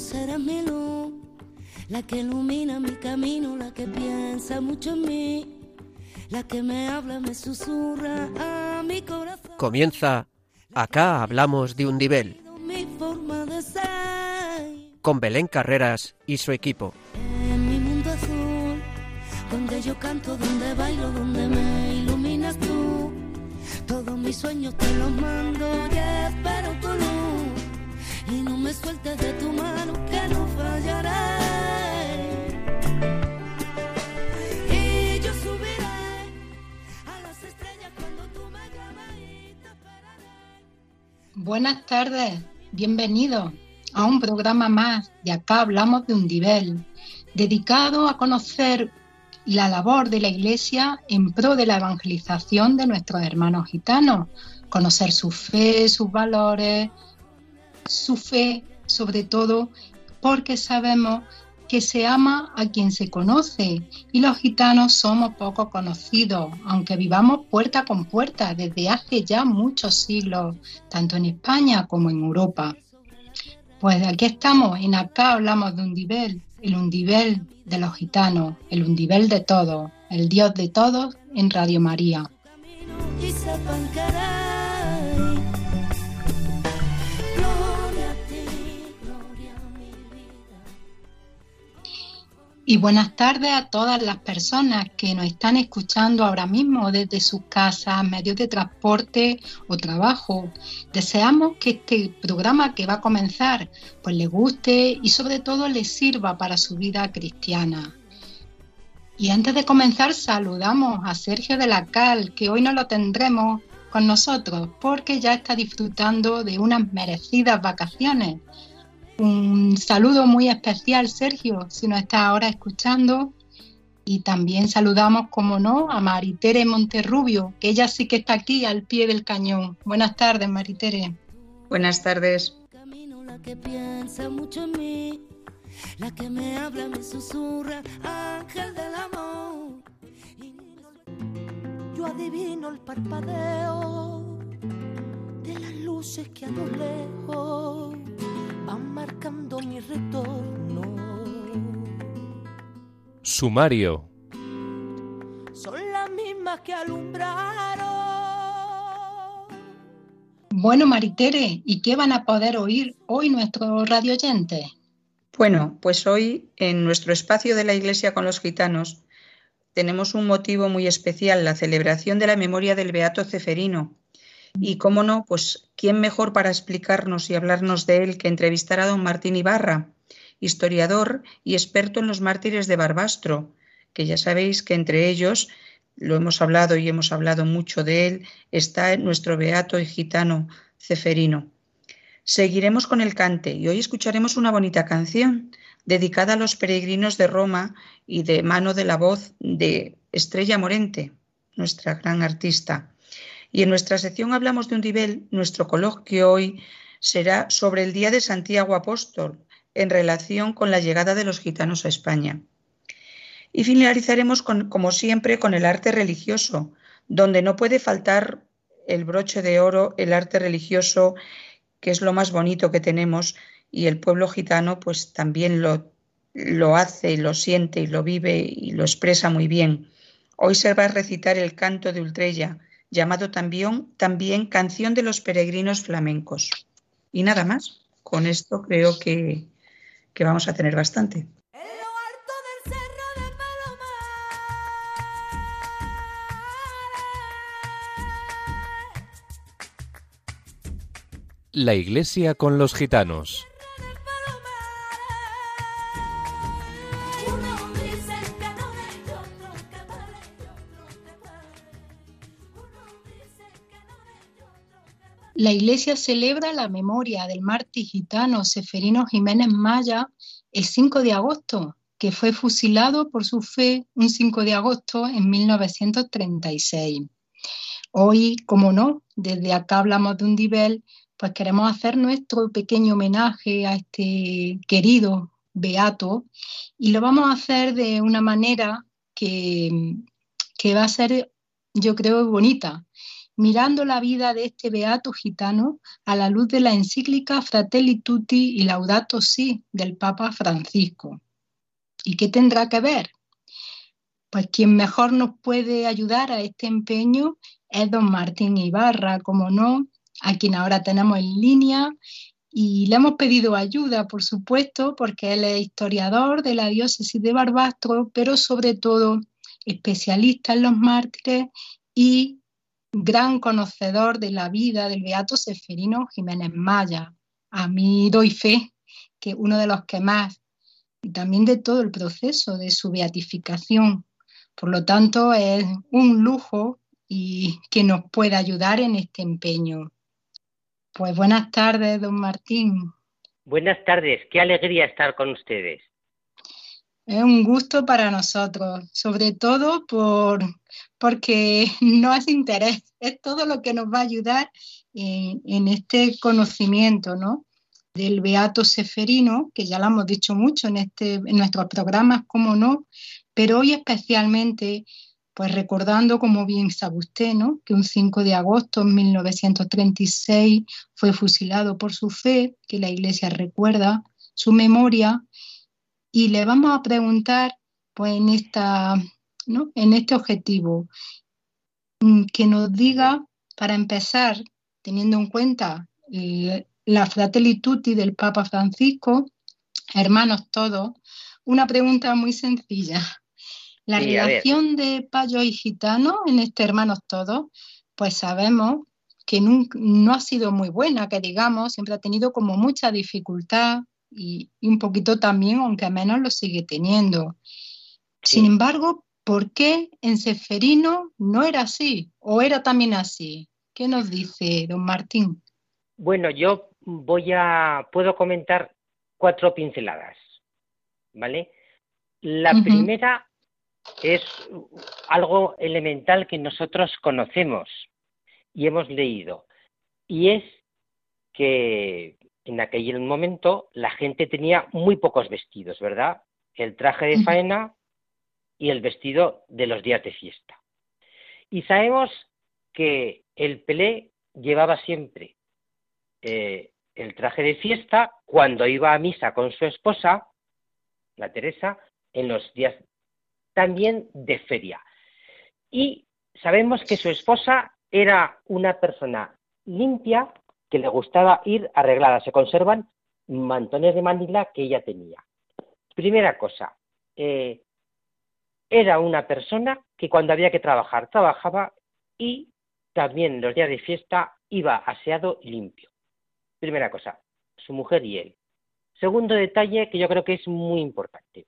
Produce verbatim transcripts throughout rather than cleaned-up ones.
serás mi luz, la que ilumina mi camino, la que piensa mucho en mí, la que me habla, me susurra a mi corazón. Comienza Acá hablamos de Undibel, Mi forma de ser. con Belén Carreras y su equipo. En mi mundo azul, donde yo canto, donde bailo, donde me iluminas tú. Todos mis sueños te los mando y espero tu luz. Y no me sueltes de tu mano, que no fallaré. Y yo subiré a las estrellas cuando tú me llames y te esperaré. Buenas tardes, bienvenidos a un programa más de Acá hablamos de Undibel, dedicado a conocer la labor de la Iglesia en pro de la evangelización de nuestros hermanos gitanos, conocer su fe, sus valores, su fe sobre todo, porque sabemos que se ama a quien se conoce y los gitanos somos poco conocidos, aunque vivamos puerta con puerta desde hace ya muchos siglos, tanto en España como en Europa. Pues aquí estamos, en Acá hablamos de Undibel, el Undibel de los gitanos, el Undibel de todos, el Dios de todos en Radio María. Y sepan querer. Gloria a ti, gloria a mi vida. Y buenas tardes a todas las personas que nos están escuchando ahora mismo desde sus casas, medios de transporte o trabajo. Deseamos que este programa que va a comenzar pues les guste y sobre todo les sirva para su vida cristiana. Y antes de comenzar saludamos a Sergio de la Cal, que hoy no lo tendremos con nosotros porque ya está disfrutando de unas merecidas vacaciones. Un saludo muy especial, Sergio, si nos está ahora escuchando. Y también saludamos, como no, a Maritere Monterrubio, que ella sí que está aquí al pie del cañón. Buenas tardes, Maritere. Buenas tardes. Camino, la que piensa mucho en mí, la que me habla, me susurra, ángel del amor. Yo adivino el parpadeo de las luces que a lo lejos van marcando mi retorno. Sumario. Son las mismas que alumbraron. Bueno, Maritere, ¿y qué van a poder oír hoy nuestros radioyentes? Bueno, pues hoy en nuestro espacio de la Iglesia con los gitanos tenemos un motivo muy especial, la celebración de la memoria del Beato Ceferino. Y cómo no, pues quién mejor para explicarnos y hablarnos de él que entrevistar a don Martín Ibarra, historiador y experto en los mártires de Barbastro, que ya sabéis que entre ellos, lo hemos hablado y hemos hablado mucho de él, está nuestro beato y gitano Ceferino. Seguiremos con el cante y hoy escucharemos una bonita canción dedicada a los peregrinos de Roma y de mano de la voz de Estrella Morente, nuestra gran artista. Y en nuestra sección Hablamos de Undibel, nuestro coloquio hoy será sobre el Día de Santiago Apóstol, en relación con la llegada de los gitanos a España. Y finalizaremos, con, como siempre, con el arte religioso, donde no puede faltar el broche de oro, el arte religioso, que es lo más bonito que tenemos, y el pueblo gitano pues también lo, lo hace, lo siente y lo vive y lo expresa muy bien. Hoy se va a recitar el canto de Ultrella, llamado también, también Canción de los Peregrinos Flamencos. Y nada más, con esto creo que, que vamos a tener bastante. La Iglesia con los gitanos. La Iglesia celebra la memoria del mártir gitano Ceferino Jiménez Maya el cinco de agosto, que fue fusilado por su fe un cinco de agosto en mil novecientos treinta y seis. Hoy, como no, desde Acá hablamos de Undibel, pues queremos hacer nuestro pequeño homenaje a este querido beato y lo vamos a hacer de una manera que, que va a ser, yo creo, bonita. mirando la vida de este beato gitano a la luz de la encíclica Fratelli Tutti y Laudato Si del Papa Francisco. ¿Y qué tendrá que ver? Pues quien mejor nos puede ayudar a este empeño es don Martín Ibarra, como no, a quien ahora tenemos en línea, y le hemos pedido ayuda, por supuesto, porque él es historiador de la diócesis de Barbastro, pero sobre todo especialista en los mártires y gran conocedor de la vida del beato Ceferino Jiménez Maya. A mí doy fe que uno de los que más, y también de todo el proceso de su beatificación. Por lo tanto, es un lujo y que nos pueda ayudar en este empeño. Pues buenas tardes, don Martín. Buenas tardes, qué alegría estar con ustedes. Es un gusto para nosotros, sobre todo por, porque no es interés, es todo lo que nos va a ayudar en, en este conocimiento, ¿no?, del beato Ceferino, que ya lo hemos dicho mucho en, este, en nuestros programas, cómo no, pero hoy especialmente, pues recordando, como bien sabe usted, ¿no?, que un cinco de agosto de mil novecientos treinta y seis fue fusilado por su fe, que la Iglesia recuerda su memoria, y le vamos a preguntar, pues en, esta, ¿no?, en este objetivo, que nos diga, para empezar, teniendo en cuenta eh, la Fratelli Tutti del Papa Francisco, hermanos todos, una pregunta muy sencilla. La Sí, relación de payo y gitano en este Hermanos Todos, pues sabemos que no, no ha sido muy buena, que digamos, siempre ha tenido como mucha dificultad y, y un poquito también, aunque menos lo sigue teniendo. Sí. Sin embargo, ¿por qué en Ceferino no era así? ¿O era también así? ¿Qué nos dice don Martín? Bueno, yo voy a, puedo comentar cuatro pinceladas, ¿vale? La Uh-huh. primera es algo elemental que nosotros conocemos y hemos leído, y es que en aquel momento la gente tenía muy pocos vestidos, ¿verdad? El traje de faena y el vestido de los días de fiesta. Y sabemos que el Pelé llevaba siempre eh, el traje de fiesta cuando iba a misa con su esposa, la Teresa, en los días también de feria. Y sabemos que su esposa era una persona limpia, que le gustaba ir arreglada. Se conservan mantones de Manila que ella tenía. Primera cosa, eh, era una persona que cuando había que trabajar, trabajaba, y también los días de fiesta iba aseado y limpio. Primera cosa, su mujer y él. Segundo detalle que yo creo que es muy importante.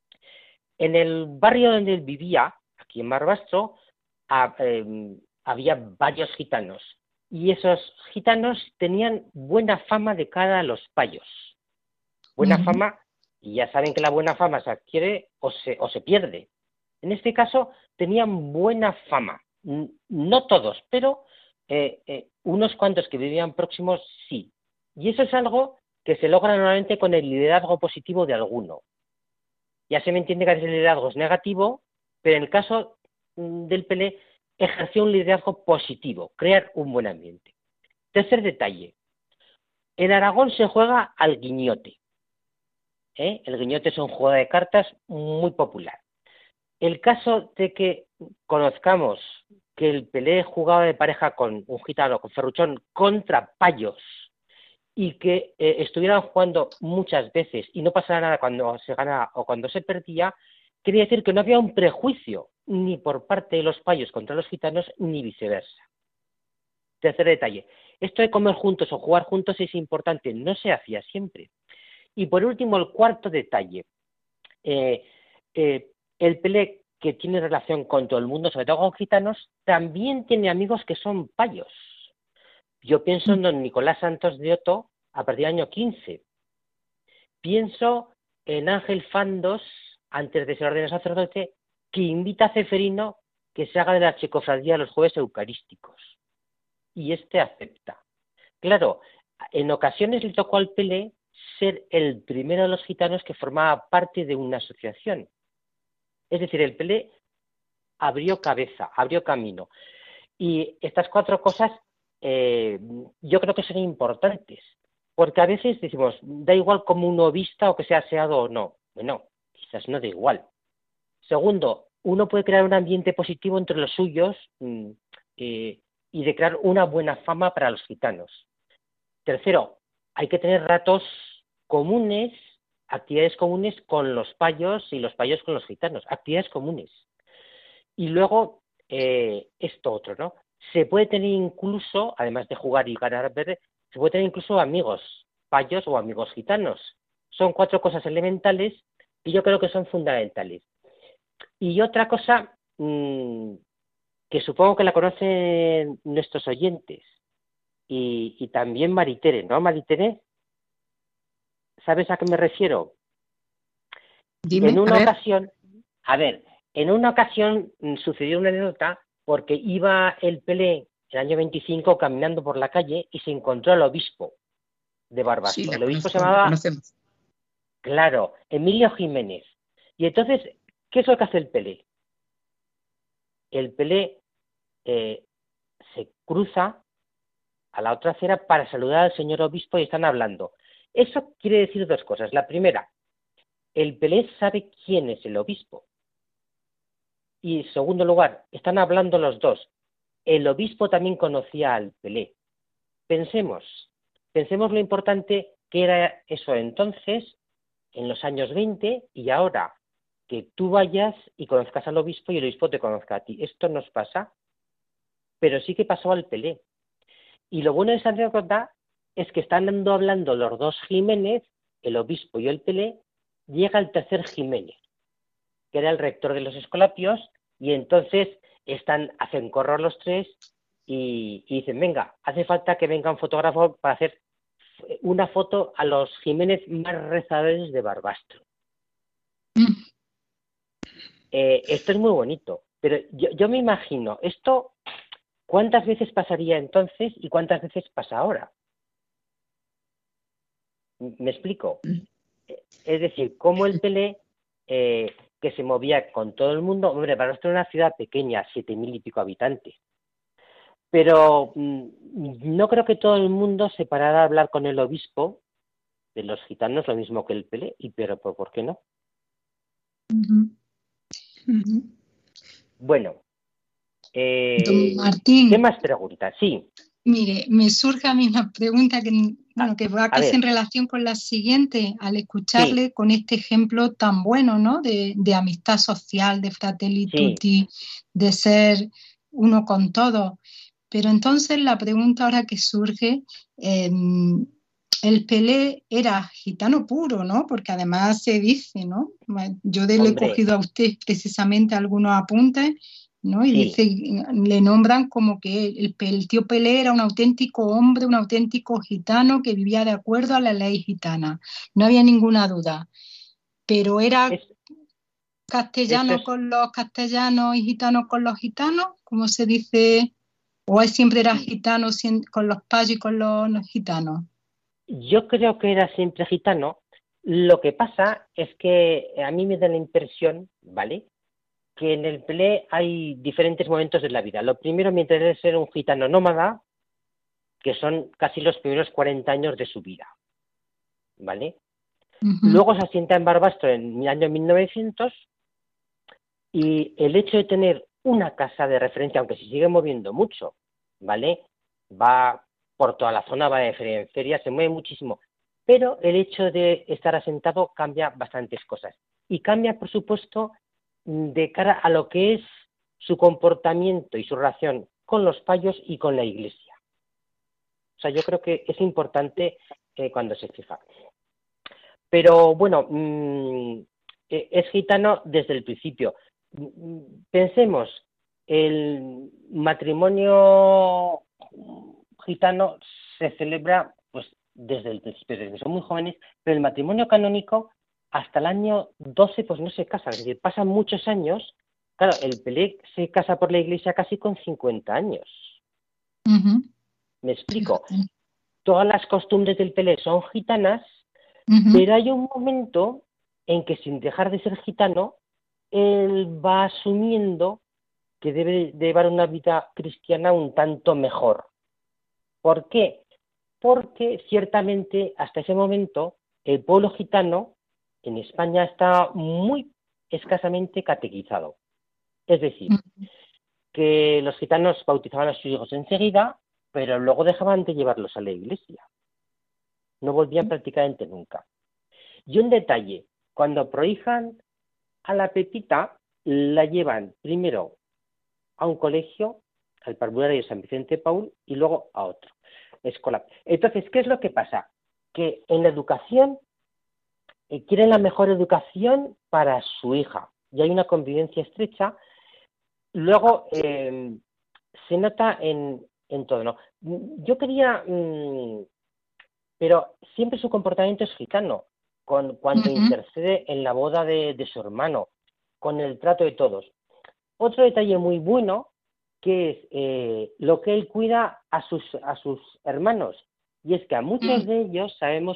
En el barrio donde él vivía, aquí en Barbastro, a, eh, había varios gitanos, y esos gitanos tenían buena fama de cara a los payos. Buena uh-huh. fama, y ya saben que la buena fama se adquiere o se, o se pierde. En este caso, tenían buena fama. No todos, pero eh, eh, unos cuantos que vivían próximos, sí. Y eso es algo que se logra normalmente con el liderazgo positivo de alguno. Ya se me entiende que el liderazgo es negativo, pero en el caso del Pelé ejerció un liderazgo positivo, crear un buen ambiente. Tercer detalle, en Aragón se juega al guiñote. ¿Eh? El guiñote es un juego de cartas muy popular. El caso de que conozcamos que el Pelé jugaba de pareja con un gitano, con Ferruchón, contra payos, y que eh, estuvieran jugando muchas veces y no pasara nada cuando se ganaba o cuando se perdía, quería decir que no había un prejuicio ni por parte de los payos contra los gitanos, ni viceversa. Tercer detalle, esto de comer juntos o jugar juntos es importante, no se hacía siempre. Y por último, el cuarto detalle, eh, eh, el Pelé, que tiene relación con todo el mundo, sobre todo con gitanos, también tiene amigos que son payos. Yo pienso en don Nicolás Santos de Oto a partir del año quince. Pienso en Ángel Fandos, antes de ser ordenado sacerdote, que invita a Ceferino que se haga de la chicofradía los jueves eucarísticos. Y este acepta. Claro, en ocasiones le tocó al Pelé ser el primero de los gitanos que formaba parte de una asociación. Es decir, el Pelé abrió cabeza, abrió camino. Y estas cuatro cosas eh, yo creo que son importantes, porque a veces decimos, da igual cómo uno vista o que sea aseado o no. Bueno, quizás no da igual. Segundo, uno puede crear un ambiente positivo entre los suyos mm, eh, y de crear una buena fama para los gitanos. Tercero, hay que tener ratos comunes, actividades comunes con los payos y los payos con los gitanos, actividades comunes. Y luego, eh, esto otro, ¿no? Se puede tener incluso, además de jugar y ganar verde, se puede tener incluso amigos payos o amigos gitanos. Son cuatro cosas elementales y yo creo que son fundamentales. Y otra cosa mmm, que supongo que la conocen nuestros oyentes y, y también Maritere, ¿no, Maritere? ¿Sabes a qué me refiero? Dime, en una a ver. ocasión, a ver, en una ocasión mmm, sucedió una anécdota porque iba el Pelé el año veinticinco caminando por la calle y se encontró al obispo de Barbastro. Sí, la el obispo conozco, se llamaba, la conocemos. Claro, Emilio Jiménez. Y entonces, ¿qué es lo que hace el Pelé? El Pelé eh, se cruza a la otra acera para saludar al señor obispo y están hablando. Eso quiere decir dos cosas. La primera, el Pelé sabe quién es el obispo. Y en segundo lugar, están hablando los dos. El obispo también conocía al Pelé. Pensemos, pensemos lo importante que era eso entonces, en los años veinte, y ahora que tú vayas y conozcas al obispo y el obispo te conozca a ti. Esto nos pasa, pero sí que pasó al Pelé. Y lo bueno de esa anécdota es que están hablando los dos Jiménez, el obispo y el Pelé, llega el tercer Jiménez, que era el rector de los Escolapios, y entonces están, hacen correr los tres y, y dicen, venga, hace falta que venga un fotógrafo para hacer una foto a los Jiménez más rezadores de Barbastro. Mm. Eh, esto es muy bonito, pero yo, yo me imagino, esto, ¿cuántas veces pasaría entonces y cuántas veces pasa ahora? ¿Me explico? Es decir, cómo el Pelé, eh, que se movía con todo el mundo, hombre, Barbastro es una ciudad pequeña, siete mil y pico habitantes, pero mmm, no creo que todo el mundo se parara a hablar con el obispo de los gitanos lo mismo que el Pelé, y pero ¿por qué no? Uh-huh. Uh-huh. Bueno, eh, Don Martín, ¿qué más preguntas? Sí. Mire, me surge a mí una pregunta que, bueno, que va casi en relación con la siguiente, al escucharle sí. con este ejemplo tan bueno, ¿no? De, de amistad social, de fratelli tutti, sí. de ser uno con todos. Pero entonces la pregunta ahora que surge, eh, el Pelé era gitano puro, ¿no? Porque además se dice, ¿no? Yo de le he cogido a usted precisamente algunos apuntes, ¿no? Y sí. dice, le nombran como que el, el tío Pelé era un auténtico hombre, un auténtico gitano que vivía de acuerdo a la ley gitana. No había ninguna duda. Pero era es, castellano es... con los castellanos y gitanos con los gitanos, como se dice, o él siempre era gitano con los payos y con los, los gitanos. Yo creo que era siempre gitano. Lo que pasa es que a mí me da la impresión, ¿vale?, que en el Pelé hay diferentes momentos de la vida. Lo primero, mientras debe ser un gitano nómada, que son casi los primeros cuarenta años de su vida, ¿vale? Uh-huh. Luego se asienta en Barbastro en el año mil novecientos y el hecho de tener una casa de referencia, aunque se sigue moviendo mucho, ¿vale? Va por toda la zona, va de feria, se mueve muchísimo, pero el hecho de estar asentado cambia bastantes cosas. Y cambia, por supuesto, de cara a lo que es su comportamiento y su relación con los payos y con la iglesia. O sea, yo creo que es importante eh, cuando se fija. Pero bueno, mmm, es gitano desde el principio. Pensemos, el matrimonio gitano se celebra pues desde el principio, desde que son muy jóvenes, pero el matrimonio canónico hasta el año doce pues no se casan, es decir, pasan muchos años. Claro, el Pelé se casa por la iglesia casi con cincuenta años. Uh-huh. ¿Me explico? Uh-huh. Todas las costumbres del Pelé son gitanas, uh-huh. pero hay un momento en que sin dejar de ser gitano, él va asumiendo que debe de llevar una vida cristiana un tanto mejor. ¿Por qué? Porque ciertamente hasta ese momento el pueblo gitano en España está muy escasamente catequizado. Es decir, que los gitanos bautizaban a sus hijos enseguida, pero luego dejaban de llevarlos a la iglesia. No volvían prácticamente nunca. Y un detalle, cuando prohijan a la Pepita, la llevan primero a un colegio, al Parvulario de San Vicente de Paúl, y luego a otro, escolar. Entonces, ¿qué es lo que pasa? Que en la educación eh, quieren la mejor educación para su hija, y hay una convivencia estrecha. Luego, eh, se nota en, en todo, ¿no? Yo quería, mmm, pero siempre su comportamiento es gitano, con, cuando uh-huh. intercede en la boda de, de su hermano, con el trato de todos. Otro detalle muy bueno, que es eh, lo que él cuida a sus, a sus hermanos, y es que a muchos de ellos sabemos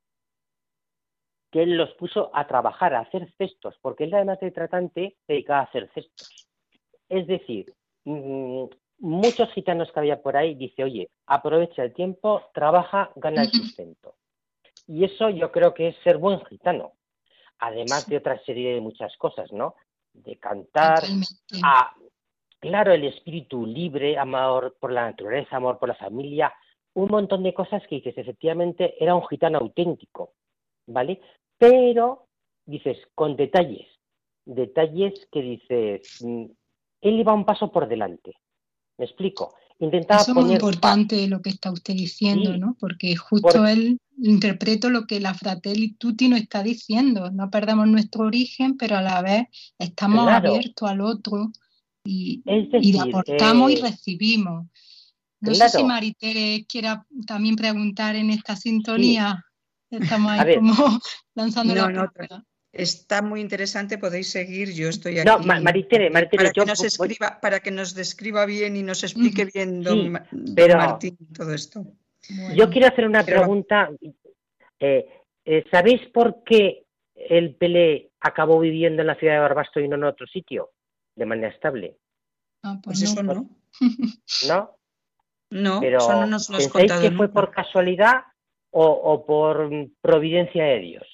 que él los puso a trabajar, a hacer cestos, porque él además de tratante se dedicaba a hacer cestos. Es decir, mmm, muchos gitanos que había por ahí dice, oye, aprovecha el tiempo, trabaja, gana el sustento. Y eso yo creo que es ser buen gitano, además de otra serie de muchas cosas, ¿no? De cantar, a, claro, el espíritu libre, amor por la naturaleza, amor por la familia, un montón de cosas que dices, efectivamente, era un gitano auténtico, ¿vale? Pero, dices, con detalles, detalles que dices, él iba un paso por delante, ¿me explico? Intentaba Eso es poner muy importante lo que está usted diciendo, sí, ¿no? Porque justo por... él interpreta lo que la Fratelli Tutti nos está diciendo. No perdamos nuestro origen, pero a la vez estamos claro. abiertos al otro y, es decir, y aportamos eh... y recibimos. No claro. sé si Maritere quiera también preguntar en esta sintonía. Sí. Estamos ahí como lanzando no, la no, pregunta. Está muy interesante, podéis seguir, yo estoy aquí. No, Maritere, Maritere, para, que yo, nos escriba, para que nos describa bien y nos explique bien, sí, don, don pero Martín, todo esto. Bueno, yo quiero hacer una pero... pregunta. Eh, eh, ¿Sabéis por qué el Pelé acabó viviendo en la ciudad de Barbasto y no en otro sitio? De manera estable. Ah, pues, pues eso no. ¿No? No, pero eso no nos lo has ¿pensáis contado que fue nunca. por casualidad o, o por providencia de Dios?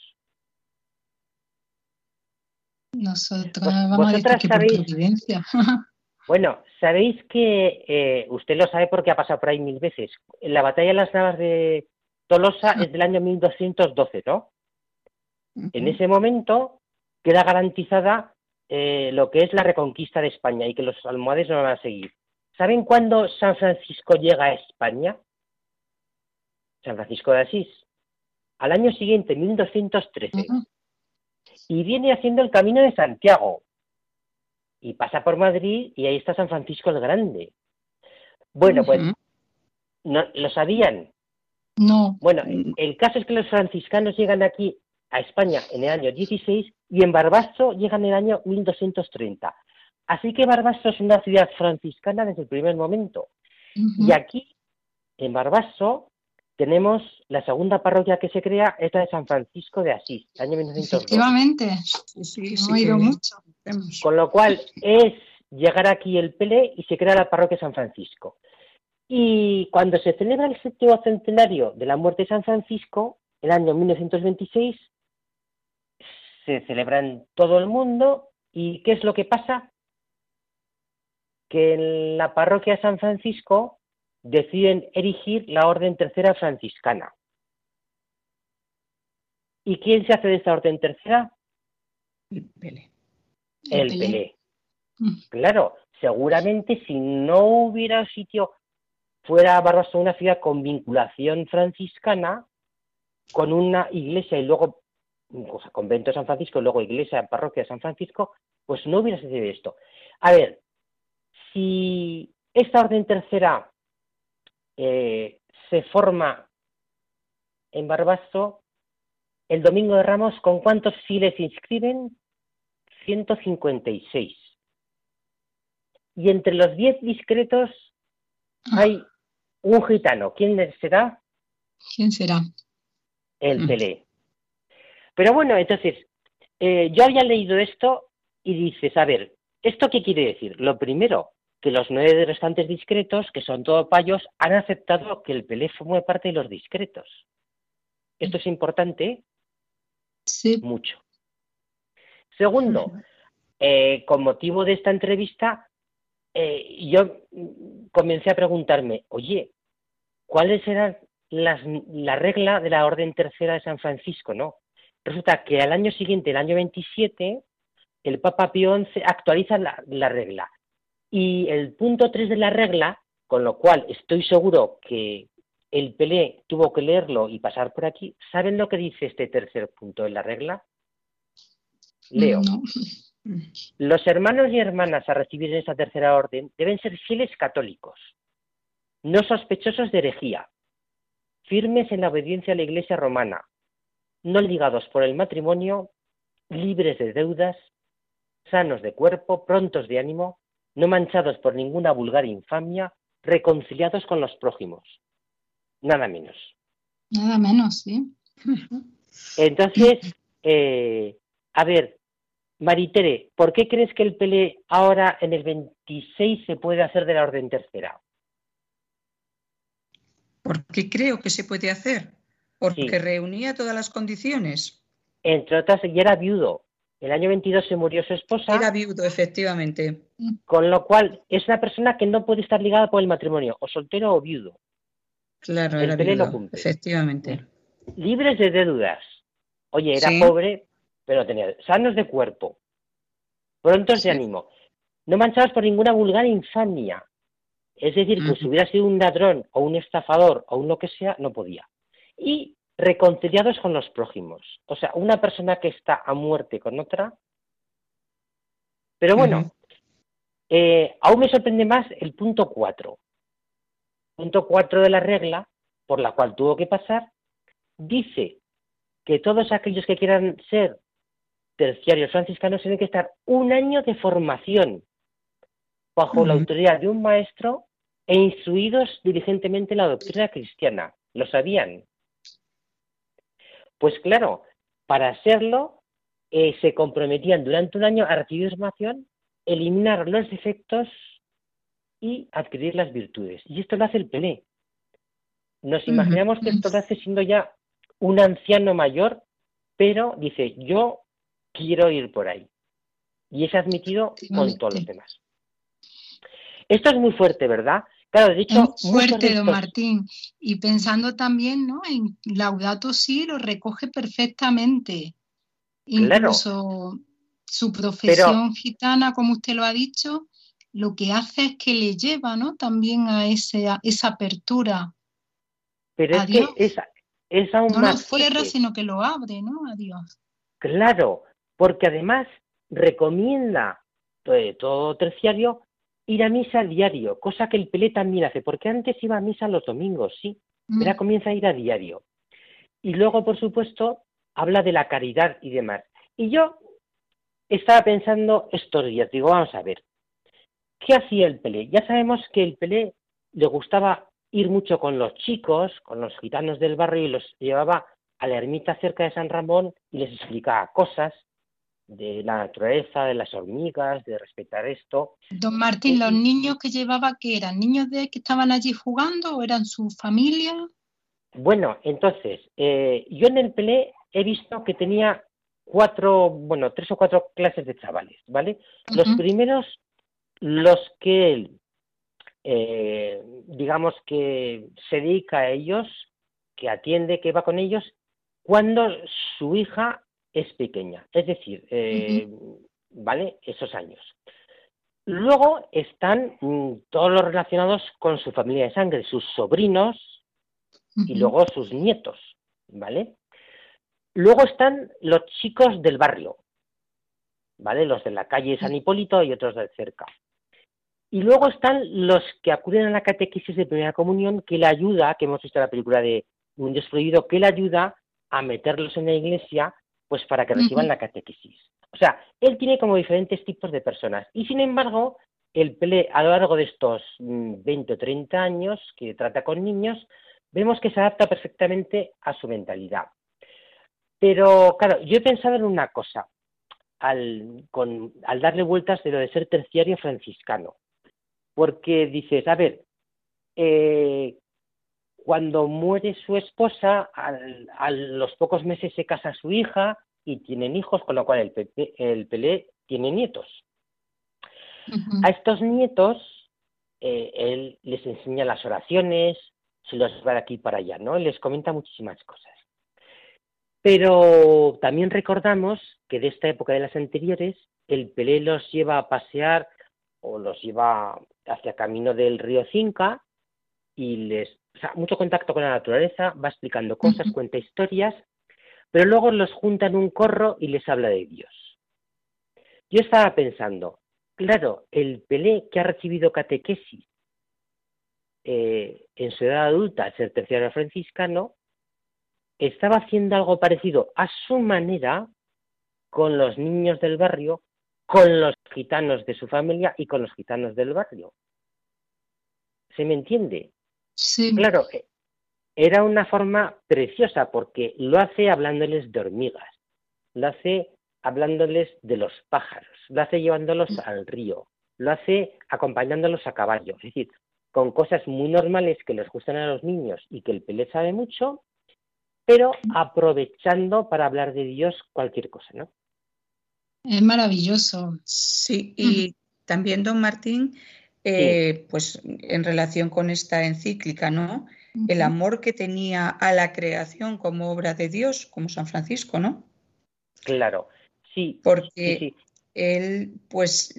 Nosotros vamos a decir que sabéis, por providencia. Bueno, sabéis que, eh, usted lo sabe porque ha pasado por ahí mil veces, la batalla de las Navas de Tolosa es del año mil doscientos doce, ¿no? Uh-huh. En ese momento queda garantizada eh, lo que es la reconquista de España y que los almohades no van a seguir. ¿Saben cuándo San Francisco llega a España? San Francisco de Asís. Al año siguiente, mil doscientos trece. Uh-huh. Y viene haciendo el Camino de Santiago. Y pasa por Madrid y ahí está San Francisco el Grande. Bueno, uh-huh. pues, ¿no, ¿lo sabían? No. Bueno, el caso es que los franciscanos llegan aquí a España en el año dieciséis y en Barbastro llegan en el año mil doscientos treinta. Así que Barbastro es una ciudad franciscana desde el primer momento. Uh-huh. Y aquí, en Barbastro, tenemos la segunda parroquia que se crea, es la de San Francisco de Asís, año mil novecientos dos. Efectivamente, sí, sí, sí, he oído mucho. Con lo cual es llegar aquí el Pelé y se crea la parroquia de San Francisco. Y cuando se celebra el séptimo centenario de la muerte de San Francisco, el año mil novecientos veintiséis, se celebra en todo el mundo. ¿Y qué es lo que pasa? Que en la parroquia de San Francisco deciden erigir la orden tercera franciscana. ¿Y quién se hace de esta orden tercera? El Pelé. El Pelé. Pelé. Claro, seguramente si no hubiera sitio, fuera Barbastro una ciudad con vinculación franciscana, con una iglesia y luego, o sea, convento de San Francisco y luego iglesia, parroquia de San Francisco, pues no hubiera sucedido esto. A ver, si esta orden tercera eh, se forma en Barbastro, el Domingo de Ramos, ¿con cuántos fieles se inscriben? ciento cincuenta y seis. Y entre los diez discretos hay un gitano. ¿Quién será? ¿Quién será? El Pelé. Pero bueno, entonces, eh, yo había leído esto y dices, a ver, ¿Esto qué quiere decir? Lo primero, que los nueve restantes discretos, que son todos payos, han aceptado que el Pelé forme parte de los discretos. Esto es importante, Sí. mucho. Segundo, eh, con motivo de esta entrevista, eh, yo comencé a preguntarme, oye, ¿cuáles eran las, la regla de la Orden Tercera de San Francisco? ¿No? Resulta que al año siguiente, el año veintisiete, el Papa Pío once actualiza la, la regla. Y el punto tres de la regla, con lo cual estoy seguro que el Pelé tuvo que leerlo y pasar por aquí, ¿saben lo que dice este tercer punto de la regla? Leo. No. Los hermanos y hermanas a recibir esta tercera orden deben ser fieles católicos, no sospechosos de herejía, firmes en la obediencia a la Iglesia romana, no ligados por el matrimonio, libres de deudas, sanos de cuerpo, prontos de ánimo, no manchados por ninguna vulgar infamia, reconciliados con los prójimos. Nada menos. Nada menos, sí. Entonces, eh, a ver, Maritere, ¿por qué crees que el Pelé ahora en el veintiséis se puede hacer de la Orden Tercera? Porque creo que se puede hacer. Porque Sí. reunía todas las condiciones. Entre otras, ya era viudo. El año veintidós se murió su esposa. Era viudo, efectivamente. Con lo cual, es una persona que no puede estar ligada por el matrimonio, o soltero o viudo. Claro, El era Pelé lo viudo, cumple. efectivamente. Libres de deudas. Oye, era Sí. pobre, pero tenía sanos de cuerpo, prontos Sí. de ánimo, no manchados por ninguna vulgar infamia. Es decir, que Ujú. si hubiera sido un ladrón o un estafador o un lo que sea, no podía. Y reconciliados con los prójimos. O sea, una persona que está a muerte con otra. Pero bueno, Ujú. eh, aún me sorprende más el punto cuatro. Punto cuatro de la regla, por la cual tuvo que pasar, dice que todos aquellos que quieran ser terciarios franciscanos tienen que estar un año de formación bajo la Ujú. autoridad de un maestro e instruidos diligentemente en la doctrina cristiana. ¿Lo sabían? Pues claro, para hacerlo eh, se comprometían durante un año a recibir formación, eliminar los defectos y adquirir las virtudes. Y esto lo hace el Pelé. Nos Ujú. imaginamos que esto lo hace siendo ya un anciano mayor, pero dice, yo quiero ir por ahí. Y es admitido con todos los demás. Esto es muy fuerte, ¿verdad? Claro, de hecho, es muy fuerte, de don estos... Martín. Y pensando también, ¿no? En Laudato Si lo recoge perfectamente. Incluso Claro, su profesión pero, gitana, como usted lo ha dicho, lo que hace es que le lleva, ¿no? También a, ese, a esa apertura pero a es Dios. que es, es aún No lo más cierra, fuerte. sino que lo abre, ¿no? A Dios. Claro, porque además recomienda eh, todo terciario ir a misa diario, cosa que el Pelé también hace, porque antes iba a misa los domingos, sí, Mm. ahora comienza a ir a diario. Y luego, por supuesto, habla de la caridad y demás. Y yo estaba pensando estos días, digo, vamos a ver, ¿qué hacía el Pelé? Ya sabemos que el Pelé le gustaba ir mucho con los chicos, con los gitanos del barrio, y los llevaba a la ermita cerca de San Ramón y les explicaba cosas de la naturaleza, de las hormigas, de respetar esto. Don Martín, Y, ¿los y, niños que llevaba que eran? ¿Niños de que estaban allí jugando o eran su familia? bueno, entonces, eh, yo en el Pelé he visto que tenía cuatro, bueno, tres o cuatro clases de chavales, ¿vale? Uh-huh. Los primeros, los que él, eh, digamos que se dedica a ellos, que atiende, que va con ellos, cuando su hija es pequeña, es decir, eh, uh-huh. ¿vale? Esos años. Luego están mm, todos los relacionados con su familia de sangre, sus sobrinos uh-huh. y luego sus nietos, ¿vale? Luego están los chicos del barrio, ¿vale? Los de la calle San Hipólito y otros de cerca. Y luego están los que acuden a la catequesis de primera comunión, que le ayuda, que hemos visto en la película de Un Dios prohibido, que le ayuda a meterlos en la iglesia, pues para que reciban uh-huh. la catequesis. O sea, él tiene como diferentes tipos de personas. Y sin embargo, el Pelé, a lo largo de estos veinte o treinta años que trata con niños, vemos que se adapta perfectamente a su mentalidad. Pero, claro, yo he pensado en una cosa. al, con, al darle vueltas de lo de ser terciario franciscano. Porque dices, a ver, eh, cuando muere su esposa, al, a los pocos meses se casa su hija y tienen hijos, con lo cual el, Pepe, el Pelé tiene nietos. Uh-huh. A estos nietos, eh, él les enseña las oraciones, se los va de aquí para allá, ¿no? Les comenta muchísimas cosas. Pero también recordamos que de esta época de las anteriores, el Pelé los lleva a pasear o los lleva hacia camino del río Cinca y les, o sea, mucho contacto con la naturaleza, va explicando cosas, uh-huh. cuenta historias, pero luego los junta en un corro y les habla de Dios. Yo estaba pensando, claro, el Pelé que ha recibido catequesis eh, en su edad adulta, al ser terciario franciscano, estaba haciendo algo parecido a su manera con los niños del barrio, con los gitanos de su familia y con los gitanos del barrio. ¿Se me entiende? Sí. Claro, era una forma preciosa porque lo hace hablándoles de hormigas, lo hace hablándoles de los pájaros, lo hace llevándolos al río, lo hace acompañándolos a caballo. Es decir, con cosas muy normales que les gustan a los niños y que el Pelé sabe mucho, pero aprovechando para hablar de Dios cualquier cosa, ¿no? Es maravilloso. Sí, y mm. también, don Martín, eh, sí. pues en relación con esta encíclica, ¿no? Uh-huh. El amor que tenía a la creación como obra de Dios, como San Francisco, ¿no? Claro, sí. Porque sí, sí. él, pues,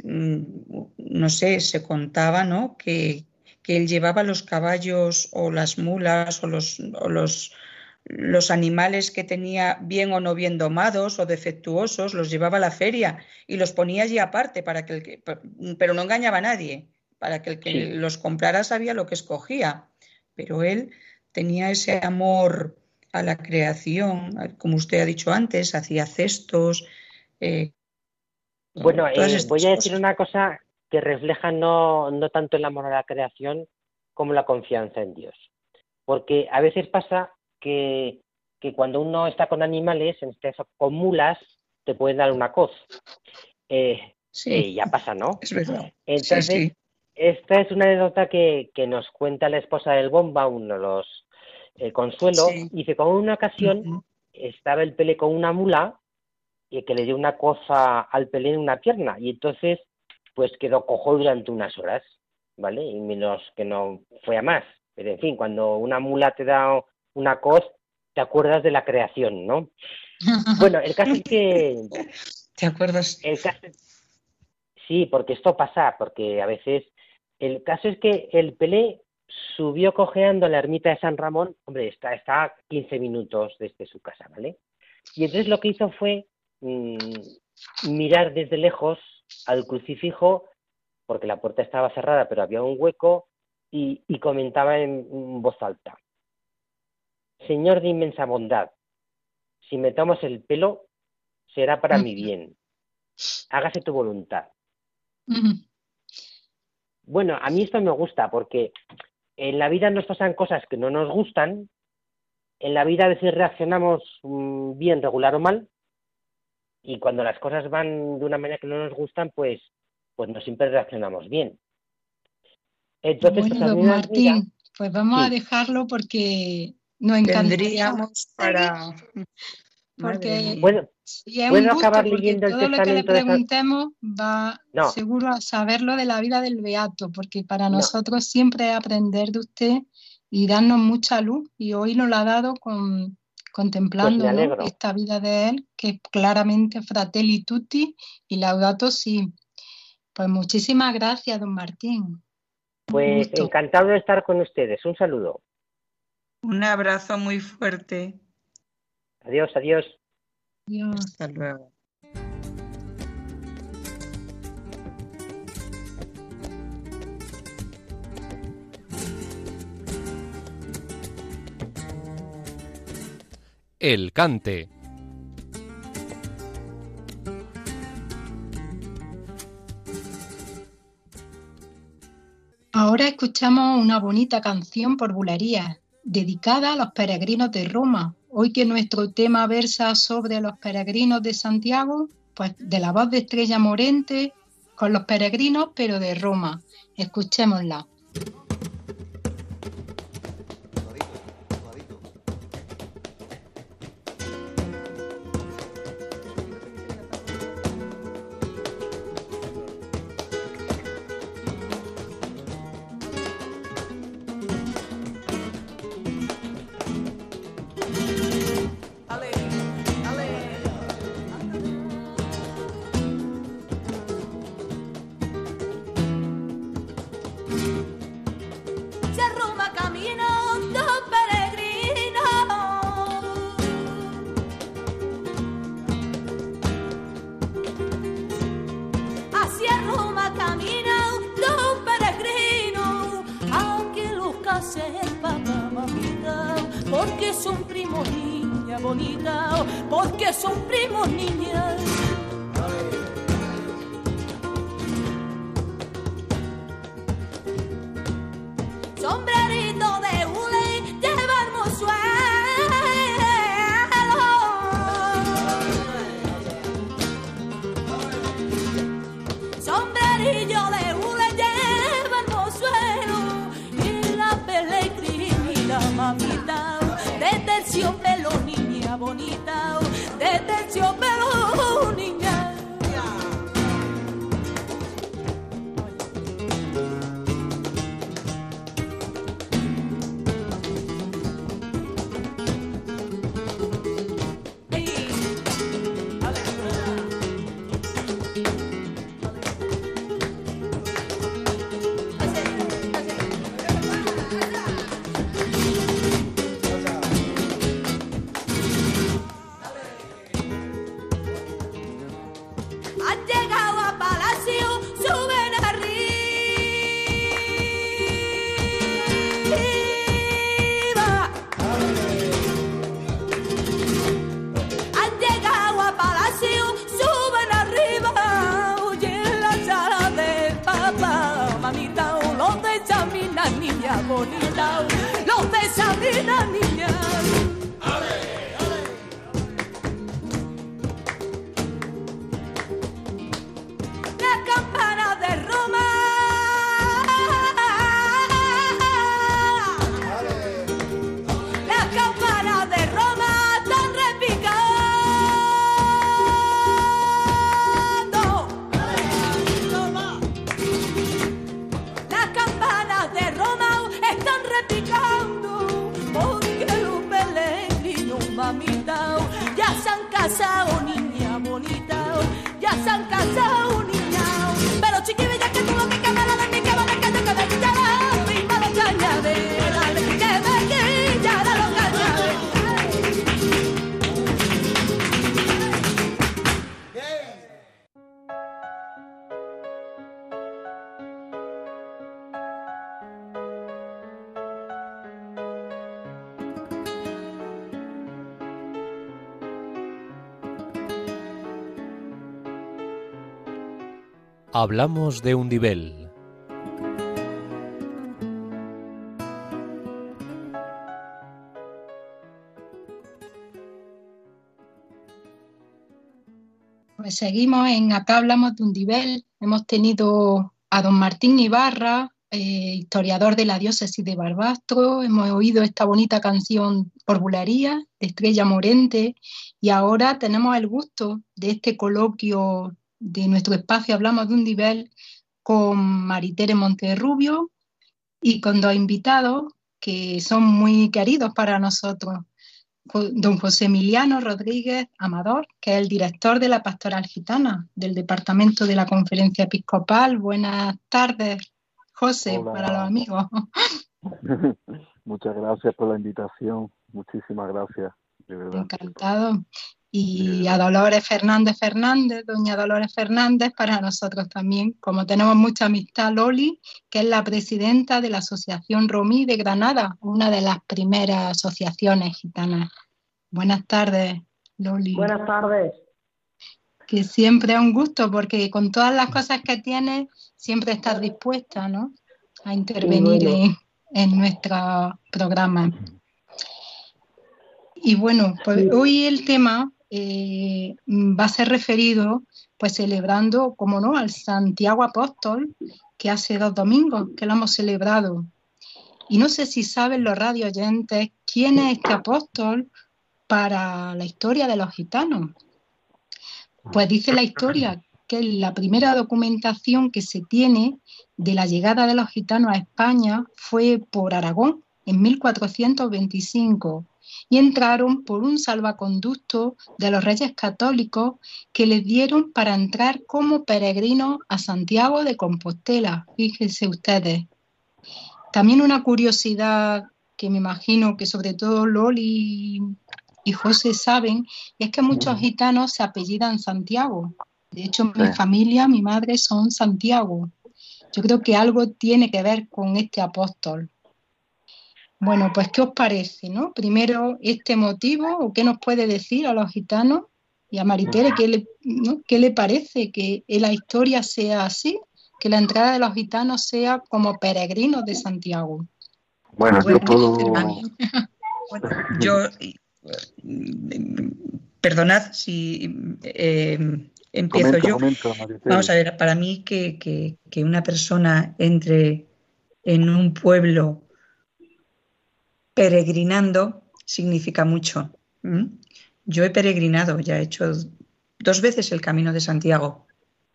no sé, se contaba, ¿no? Que, que él llevaba los caballos o las mulas o los... O los los animales que tenía bien o no bien domados o defectuosos, los llevaba a la feria y los ponía allí aparte, para que el que, pero no engañaba a nadie, para que el que sí. los comprara sabía lo que escogía. Pero él tenía ese amor a la creación, como usted ha dicho antes, hacía cestos. Eh, bueno, eh, voy a decir cosas. Una cosa que refleja no, no tanto el amor a la creación como la confianza en Dios. Porque a veces pasa Que, que cuando uno está con animales, en este caso con mulas, te pueden dar una coz. Eh, sí. eh, ya pasa, ¿no? Es verdad. Entonces, sí, sí. esta es una anécdota que, que nos cuenta la esposa del Bomba, uno de los eh, Consuelo, sí. y dice que en una ocasión uh-huh. estaba el Pelé con una mula y que le dio una cosa al Pelé en una pierna, y entonces pues quedó cojo durante unas horas, ¿vale? Y menos que no fue a más. Pero en fin, cuando una mula te da una coz, te acuerdas de la creación, ¿no? Bueno, el caso es que... ¿Te acuerdas? El caso... Sí, porque esto pasa, porque a veces... El caso es que el Pelé subió cojeando a la ermita de San Ramón, hombre, está, está a quince minutos desde su casa, ¿vale? Y entonces lo que hizo fue mmm, mirar desde lejos al crucifijo, porque la puerta estaba cerrada, pero había un hueco, y, y comentaba en, en voz alta: Señor de inmensa bondad, si me tomas el pelo, será para uh-huh. mi bien. Hágase tu voluntad. Uh-huh. Bueno, a mí esto me gusta porque en la vida nos pasan cosas que no nos gustan. En la vida a veces reaccionamos mmm, bien, regular o mal. Y cuando las cosas van de una manera que no nos gustan, pues, pues no siempre reaccionamos bien. Entonces, bueno, don Martín, vida, pues vamos sí. a dejarlo porque... No Tendríamos para... Porque bueno, y es ¿puedo un gusto acabar porque leyendo el todo lo que le testamento de preguntemos va no. seguro a saberlo de la vida del Beato, porque para no. nosotros siempre es aprender de usted y darnos mucha luz, y hoy nos la ha dado con, contemplando pues ¿no? esta vida de él, que es claramente Fratelli Tutti y Laudato Si. Pues muchísimas gracias, don Martín. Pues encantado de estar con ustedes. Un saludo. Un abrazo muy fuerte. Adiós, adiós. Adiós. Hasta luego. El cante. Ahora escuchamos una bonita canción por bulerías, dedicada a los peregrinos de Roma. Hoy que nuestro tema versa sobre los peregrinos de Santiago, pues de la voz de Estrella Morente con Los Peregrinos, pero de Roma. Escuchémosla. Porque son primos, niña bonita, porque son primos, niña. Sombrerito de hule lleva el mozuelo. Sombrerillo de hule lleva el mozuelo y la peregrina mamita. De terciopelo, niña bonita, de terciopelo, niña. Bonita, los de Sabrina, niña. Ale, ale. La campana de Roma. Ale. La campana de Roma están repicando. Las campanas de Roma están repicando porque los peregrinos, mamita, ya se han casado, niña bonita, ya se han casado, niña. Pero chiquilla, que tú lo que queda la de mi que va de calle, que me quilla la prima los cañares, dale, que me quilla la los cañares. Hablamos de Undibel. Pues seguimos en Acá Hablamos de Undibel. Hemos tenido a don Martín Ibarra, eh, historiador de la diócesis de Barbastro. Hemos oído esta bonita canción por Bulería de Estrella Morente y ahora tenemos el gusto de este coloquio de nuestro espacio Hablamos de Undibel con Maritere Monterrubio y con dos invitados que son muy queridos para nosotros. Don José Emiliano Rodríguez Amador, que es el director de la Pastoral Gitana del Departamento de la Conferencia Episcopal. Buenas tardes, José. Hola. Para los amigos. Muchas gracias por la invitación. Muchísimas gracias, de verdad. Encantado. Y a Dolores Fernández Fernández, doña Dolores Fernández, para nosotros también, como tenemos mucha amistad, Loli, que es la presidenta de la Asociación Romí de Granada, una de las primeras asociaciones gitanas. Buenas tardes, Loli. Buenas tardes. Que siempre es un gusto, porque con todas las cosas que tienes, siempre estás dispuesta, ¿no?, a intervenir sí, bueno. en, en nuestro programa. Y bueno, pues sí. Hoy el tema eh, va a ser referido pues celebrando, como no, al Santiago Apóstol, que hace dos domingos que lo hemos celebrado. Y no sé si saben los radio oyentes quién es este apóstol para la historia de los gitanos. Pues dice la historia que la primera documentación que se tiene de la llegada de los gitanos a España fue por Aragón en mil cuatrocientos veinticinco y entraron por un salvaconducto de los Reyes Católicos que les dieron para entrar como peregrinos a Santiago de Compostela. Fíjense ustedes. También una curiosidad que me imagino que sobre todo Loli y José saben, es que muchos gitanos se apellidan Santiago. De hecho, mi Sí. familia, mi madre son Santiago. Yo creo que algo tiene que ver con este apóstol. Bueno, pues ¿qué os parece, no? Primero, este motivo, o qué nos puede decir a los gitanos y a Maritere, ¿qué le, no? ¿Qué le parece que la historia sea así? Que la entrada de los gitanos sea como peregrinos de Santiago. Bueno, yo Bueno, puedo... a mí- bueno, yo, eh, perdonad si eh, empiezo Comenta, yo. comenta, Maritere. Vamos a ver, para mí que, que- que una persona entre en un pueblo peregrinando significa mucho. ¿Mm? Yo he peregrinado, ya he hecho dos veces el Camino de Santiago.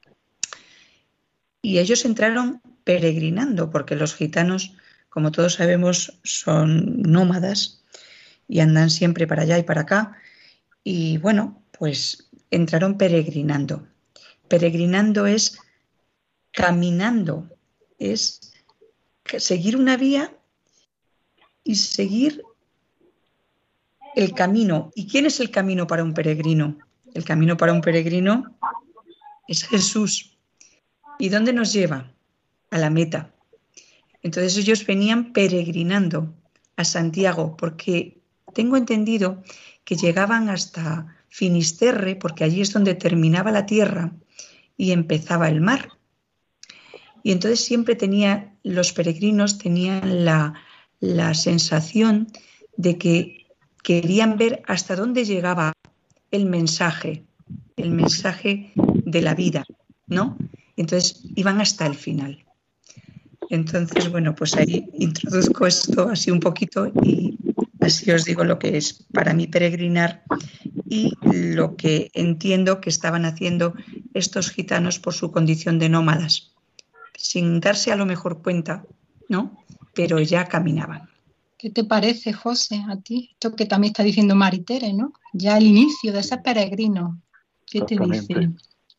Y ellos entraron peregrinando, porque los gitanos, como todos sabemos, son nómadas y andan siempre para allá y para acá. Y bueno, pues entraron peregrinando. Peregrinando es caminando, es seguir una vía y seguir el camino. ¿Y quién es el camino para un peregrino? El camino para un peregrino es Jesús. ¿Y dónde nos lleva? A la meta. Entonces ellos venían peregrinando a Santiago porque tengo entendido que llegaban hasta Finisterre, porque allí es donde terminaba la tierra y empezaba el mar. Y entonces siempre tenía, los peregrinos tenían la, la sensación de que querían ver hasta dónde llegaba el mensaje, el mensaje de la vida, ¿no? Entonces iban hasta el final. Entonces, bueno, pues ahí introduzco esto así un poquito y así os digo lo que es para mí peregrinar y lo que entiendo que estaban haciendo estos gitanos por su condición de nómadas, sin darse a lo mejor cuenta, ¿no? Pero ya caminaban. ¿Qué te parece, José, a ti? Esto que también está diciendo Maritere, ¿no? Ya el inicio de ese peregrino. ¿Qué te Exactamente. dice?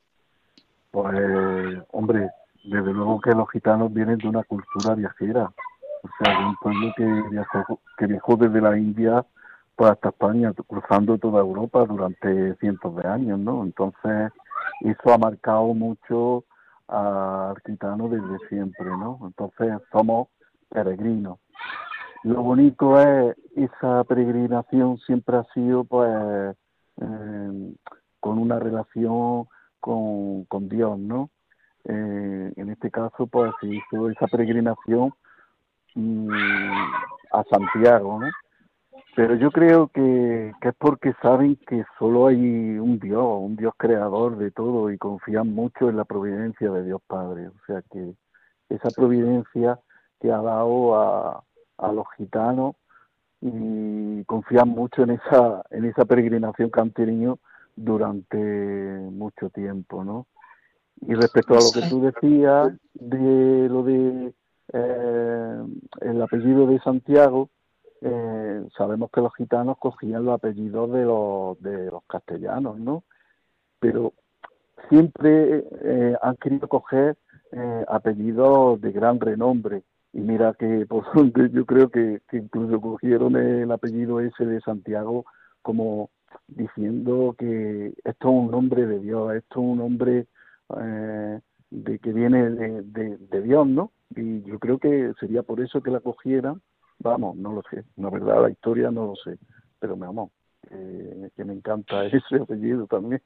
Pues, hombre, desde luego que los gitanos vienen de una cultura viajera. O sea, de un pueblo que viajó, que viajó desde la India pues hasta España, cruzando toda Europa durante cientos de años, ¿no? Entonces, eso ha marcado mucho al gitano desde siempre, ¿no? Entonces, somos peregrinos. Lo bonito es, esa peregrinación siempre ha sido, pues, eh, con una relación con, con Dios, ¿no? Eh, en este caso, pues, se hizo esa peregrinación mmm, a Santiago, ¿no? Pero yo creo que, que es porque saben que solo hay un Dios, un Dios creador de todo y confían mucho en la providencia de Dios Padre. O sea que esa providencia que ha dado a, a los gitanos y confían mucho en esa en esa peregrinación que han tenido durante mucho tiempo, ¿no? Y respecto a lo que tú decías de lo de eh, el apellido de Santiago, eh, sabemos que los gitanos cogían los apellidos de los de los castellanos, ¿no? Pero siempre eh, han querido coger eh, apellidos de gran renombre. Y mira que por donde yo creo que, que incluso cogieron el apellido ese de Santiago como diciendo que esto es un nombre de Dios, esto es un nombre eh, de que viene de, de, de Dios, ¿no? Y yo creo que sería por eso que la cogieran. Vamos, no lo sé, la verdad la historia no lo sé, pero me amo, eh, que me encanta ese apellido también.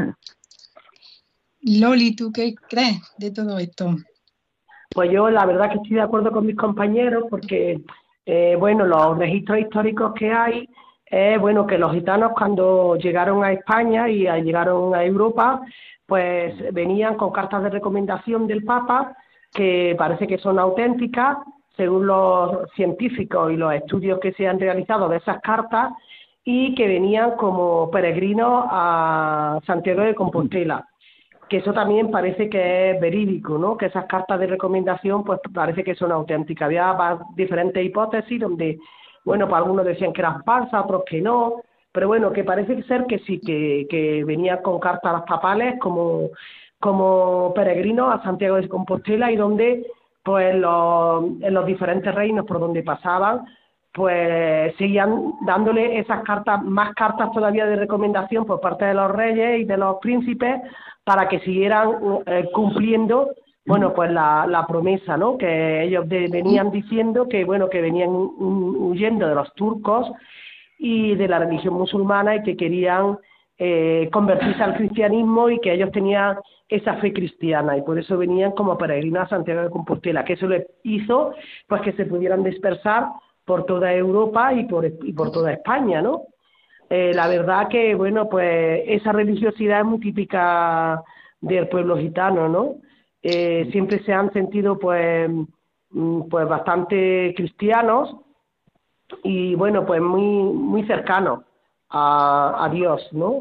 Loli, ¿tú qué crees de todo esto? Pues yo la verdad que estoy de acuerdo con mis compañeros porque, eh, bueno, los registros históricos que hay es, bueno, que los gitanos cuando llegaron a España y a- llegaron a Europa, pues venían con cartas de recomendación del Papa, que parece que son auténticas, según los científicos y los estudios que se han realizado de esas cartas, y que venían como peregrinos a Santiago de Compostela, que eso también parece que es verídico, ¿no? Que esas cartas de recomendación pues parece que son auténticas. Había va- diferentes hipótesis donde, bueno, pues algunos decían que eran falsas, otros que no, pero bueno, que parece ser que sí, que, que venían con cartas papales como, como peregrinos a Santiago de Compostela, y donde pues los, en los diferentes reinos por donde pasaban, pues seguían dándole esas cartas, más cartas todavía de recomendación por parte de los reyes y de los príncipes, para que siguieran eh, cumpliendo, bueno, pues la, la promesa, ¿no? Que ellos de- venían diciendo que, bueno, que venían hu- huyendo de los turcos y de la religión musulmana, y que querían eh, convertirse al cristianismo, y que ellos tenían esa fe cristiana, y por eso venían como peregrinos a Santiago de Compostela, que eso les hizo pues que se pudieran dispersar por toda Europa y por, y por toda España, ¿no? Eh, la verdad que, bueno, pues esa religiosidad es muy típica del pueblo gitano, ¿no? Eh, siempre se han sentido, pues, mm, pues bastante cristianos, y, bueno, pues muy muy cercanos a, a Dios, ¿no?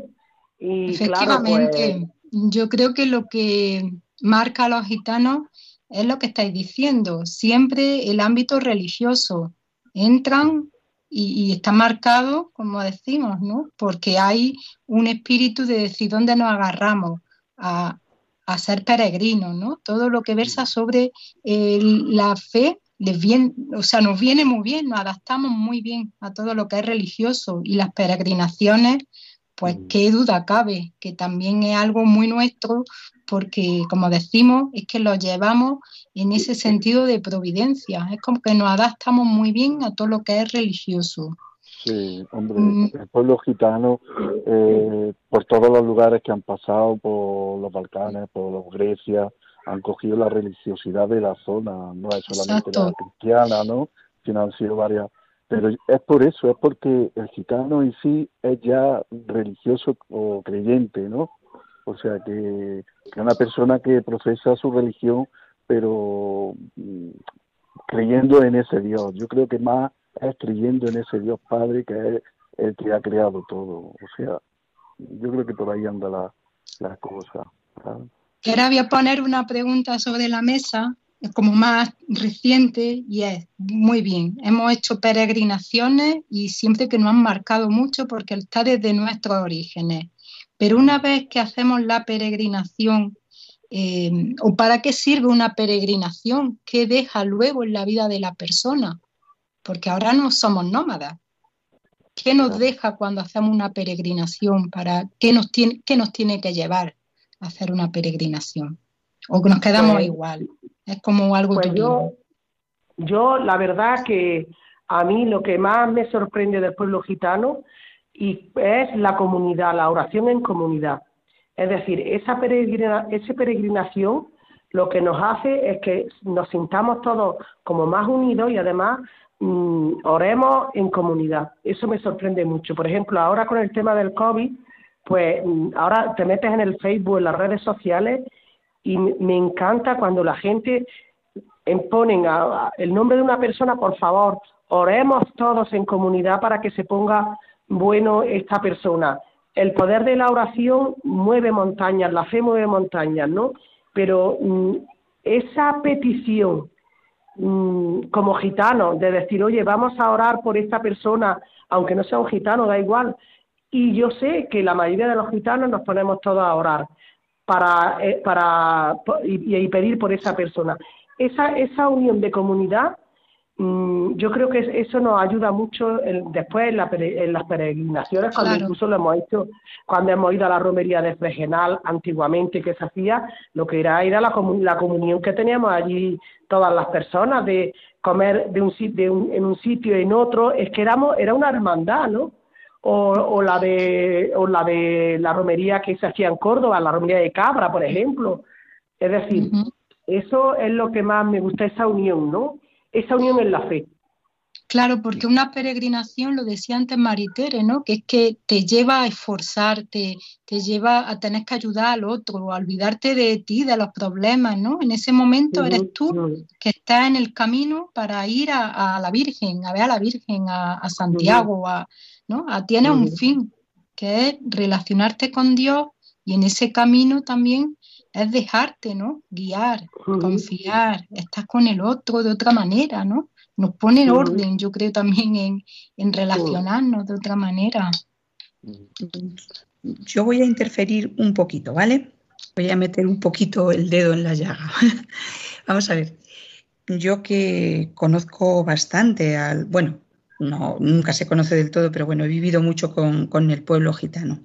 Y claro, pues, Efectivamente, yo creo que lo que marca a los gitanos es lo que estáis diciendo, siempre el ámbito religioso. Entran y, y está marcado, como decimos, ¿no? Porque hay un espíritu de decir dónde nos agarramos a, a ser peregrinos, ¿no? Todo lo que versa sobre eh, la fe les viene, o sea, nos viene muy bien, nos adaptamos muy bien a todo lo que es religioso, y las peregrinaciones, pues qué duda cabe, que también es algo muy nuestro, porque como decimos, es que lo llevamos en ese sentido de providencia, es como que nos adaptamos muy bien a todo lo que es religioso. Sí, hombre, Mm, el pueblo gitano, eh, por todos los lugares que han pasado, por los Balcanes, por los Grecia, han cogido la religiosidad de la zona, no es solamente la exacto, cristiana, ¿no? Sino han sido varias. Pero es por eso, es porque el gitano en sí es ya religioso o creyente, ¿no? O sea, que, que una persona que profesa su religión, pero mm, creyendo en ese Dios. Yo creo que más es creyendo en ese Dios Padre, que es el que ha creado todo. O sea, yo creo que por ahí anda la, la cosa, ¿sabes? y ahora voy a poner una pregunta sobre la mesa, como más reciente, y es, muy bien, hemos hecho peregrinaciones y siempre que nos han marcado mucho porque está desde nuestros orígenes. Pero una vez que hacemos la peregrinación, eh, ¿o para qué sirve una peregrinación? ¿Qué deja luego en la vida de la persona? Porque ahora no somos nómadas. ¿Qué nos deja cuando hacemos una peregrinación? ¿Para qué nos tiene, qué nos tiene que llevar a hacer una peregrinación? ¿O que nos quedamos pues, igual? Es como algo pues turismo. yo, yo la verdad que a mí lo que más me sorprende del pueblo gitano y es la comunidad, la oración en comunidad. Es decir, esa peregrina, esa peregrinación lo que nos hace es que nos sintamos todos como más unidos, y además mmm, oremos en comunidad. Eso me sorprende mucho. Por ejemplo, ahora con el tema del COVID, pues mmm, ahora te metes en el Facebook, en las redes sociales, y me me encanta cuando la gente ponen a, a el nombre de una persona. Por favor, oremos todos en comunidad para que se ponga bueno esta persona. El poder de la oración mueve montañas, la fe mueve montañas, ¿no? Pero mmm, esa petición mmm, como gitano, de decir, oye, vamos a orar por esta persona, aunque no sea un gitano, da igual. Y yo sé que la mayoría de los gitanos nos ponemos todos a orar para, eh, para y, y pedir por esa persona. Esa, esa unión de comunidad, mmm, yo creo que eso nos ayuda mucho el, después en, la, en las peregrinaciones, cuando Claro. incluso lo hemos hecho, cuando hemos ido a la romería de Fregenal antiguamente, que se hacía, lo que era era la, comun, la comunión que teníamos allí todas las personas, de comer de un, de un, en un sitio en otro, es que éramos, era una hermandad, ¿no? O, o la de o la de la romería que se hacía en Córdoba, la romería de Cabra, por ejemplo. Es decir, Uh-huh. eso es lo que más me gusta, esa unión, ¿no? Esa unión en la fe. Claro, porque una peregrinación, lo decía antes Maritere, ¿no? Que es que te lleva a esforzarte, te lleva a tener que ayudar al otro, a olvidarte de ti, de los problemas, ¿no? En ese momento eres Ujú, tú ujú, que estás en el camino para ir a, a la Virgen, a ver a la Virgen, a, a ujú, Santiago, a, ¿no? A, tienes un ujú, fin, que es relacionarte con Dios y en ese camino también es dejarte, ¿no? Guiar, ujú, confiar, estás con el otro de otra manera, ¿no? Nos pone en ujú, orden, yo creo también en, en ujú. relacionarnos de otra manera. Yo voy a interferir un poquito, ¿vale? Voy a meter un poquito el dedo en la llaga. Vamos a ver. Yo que conozco bastante al, bueno, no, nunca se conoce del todo, pero bueno, he vivido mucho con, con el pueblo gitano.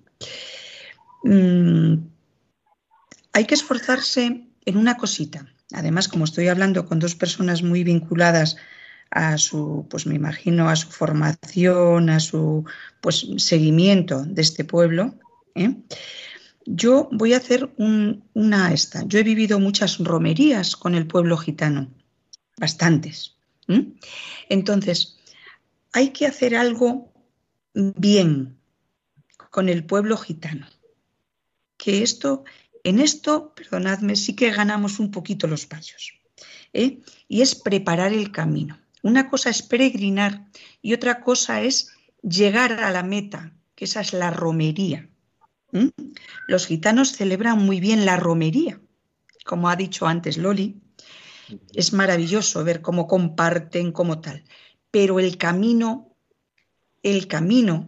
Mm, hay que esforzarse en una cosita. Además, como estoy hablando con dos personas muy vinculadas a su, pues me imagino, a su formación, a su pues seguimiento de este pueblo, ¿eh? Yo voy a hacer un, una esta. Yo he vivido muchas romerías con el pueblo gitano, bastantes. ¿eh? Entonces, hay que hacer algo bien con el pueblo gitano. Que esto, en esto, perdonadme, sí que ganamos un poquito los payos. ¿eh? Y es preparar el camino. Una cosa es peregrinar y otra cosa es llegar a la meta, que esa es la romería. ¿eh? Los gitanos celebran muy bien la romería, como ha dicho antes Loli. Es maravilloso ver cómo comparten, cómo tal. Pero el camino, el camino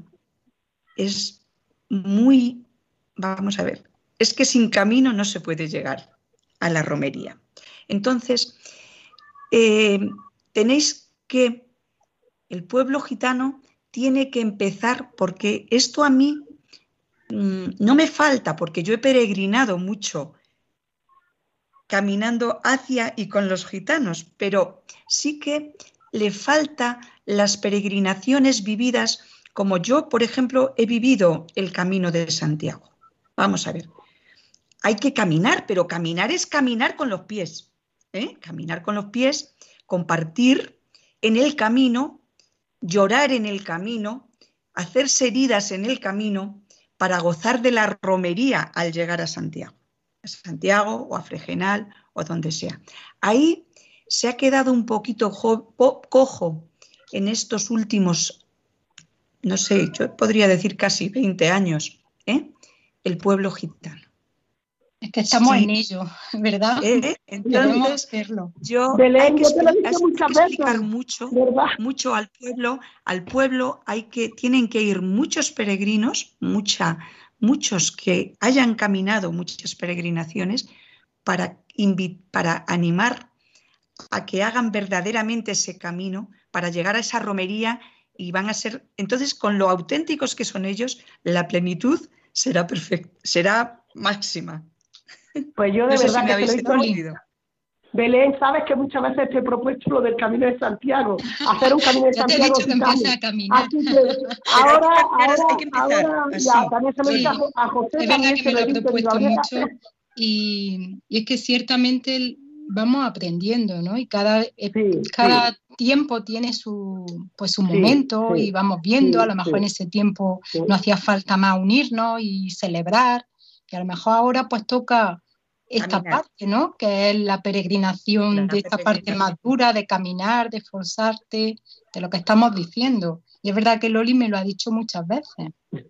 es muy, vamos a ver, es que sin camino no se puede llegar a la romería. Entonces, eh, tenéis que, el pueblo gitano tiene que empezar, porque esto a mí mmm, no me falta, porque yo he peregrinado mucho caminando hacia y con los gitanos, pero sí que le falta las peregrinaciones vividas como yo, por ejemplo, he vivido el Camino de Santiago. Vamos a ver, hay que caminar, pero caminar es caminar con los pies, ¿eh? Caminar con los pies, compartir en el camino, llorar en el camino, hacerse heridas en el camino para gozar de la romería al llegar a Santiago. A Santiago o a Fregenal o donde sea. Ahí se ha quedado un poquito cojo en estos últimos, no sé, yo podría decir casi veinte años, ¿eh? El pueblo gitano. Es que estamos Sí. en ello, ¿verdad? ¿Eh? Queremos Entonces, hacerlo. yo Belén, hay que, yo te lo he explicar, dicho hay muchas que veces, explicar mucho, ¿verdad? mucho al pueblo, al pueblo hay que, tienen que ir muchos peregrinos, mucha, muchos que hayan caminado muchas peregrinaciones para, para animar a que hagan verdaderamente ese camino para llegar a esa romería y van a ser, entonces con lo auténticos que son ellos, la plenitud será perfecta, será máxima. Pues yo de No sé verdad si me que te lo habéis he dicho. entendido. Belén, sabes que muchas veces te he propuesto lo del Camino de Santiago, hacer un Camino de Ya te he Santiago dicho que empieces a gitano. caminar. Así que Pero hay que ahora, caminar, ahora, hay que empezar ahora, así. ya, también se lo he dicho Sí, a José, es verdad también que se me lo lo he he dicho, digo, propuesto habría que mucho hacer. y, y es que ciertamente vamos aprendiendo, ¿no? Y cada, eh, Sí, cada sí, tiempo tiene su, pues su sí, momento y sí, vamos viendo, a lo sí, mejor en sí, ese tiempo sí. no hacía falta más unirnos y celebrar, y a lo mejor ahora pues toca esta Caminar. parte, ¿no? Que es la peregrinación La de esta parte más peregrinación. dura, de caminar, de esforzarte, de lo que estamos diciendo. Y es verdad que Loli me lo ha dicho muchas veces.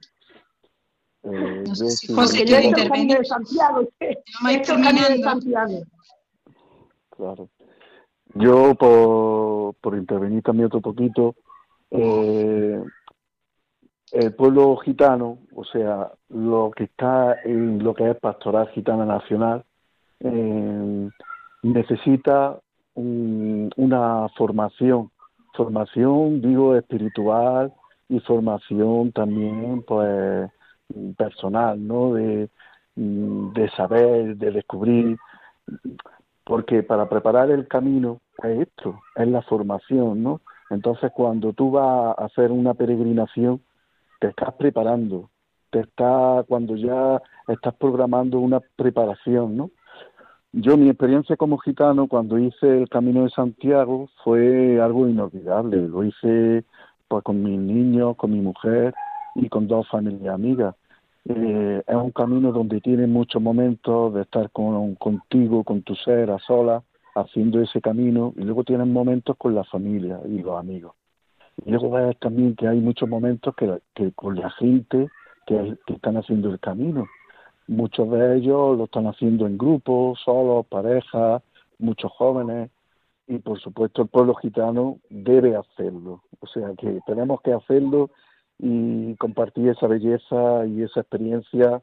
Eh, No sé yo si sí, José Porque yo he quiere hecho el Camino intervenir. de Santiago, he Vamos a ir hecho el Camino de terminando. Santiago. claro. Yo, por, por intervenir también otro poquito, eh, el pueblo gitano, o sea, lo que está en lo que es Pastoral Gitana Nacional, eh, necesita un, una formación, formación, digo, espiritual y formación también, pues, personal, ¿no? De, de saber, de descubrir, porque para preparar el camino es esto, es la formación, ¿no? Entonces, cuando tú vas a hacer una peregrinación, te estás preparando, te está cuando ya estás programando una preparación, ¿no? Yo, mi experiencia como gitano, cuando hice el Camino de Santiago, fue algo inolvidable. Lo hice pues con mis niños, con mi mujer y con dos familias amigas. Eh, es un camino donde tienes muchos momentos de estar con, contigo, con tu ser, a solas, haciendo ese camino, y luego tienes momentos con la familia y los amigos. Y luego ves también que hay muchos momentos que, que con la gente que, que están haciendo el camino. Muchos de ellos lo están haciendo en grupos, solos, parejas, muchos jóvenes, y por supuesto el pueblo gitano debe hacerlo. O sea que tenemos que hacerlo y compartir esa belleza y esa experiencia,